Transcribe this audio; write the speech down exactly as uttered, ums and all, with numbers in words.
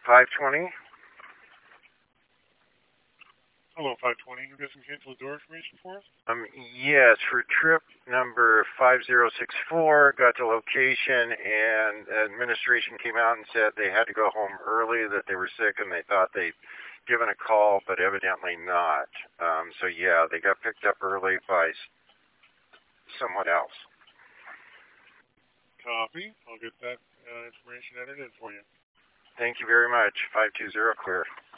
five twenty? Hello, five twenty. You got some canceled door information for us? Um, yes, for trip number five zero six four, got the location, and administration came out and said they had to go home early, that they were sick, and they thought they'd given a call, but evidently not. Um, so yeah, they got picked up early by someone else. Copy. I'll get that uh, information entered in for you. Thank you very much. five two zero clear.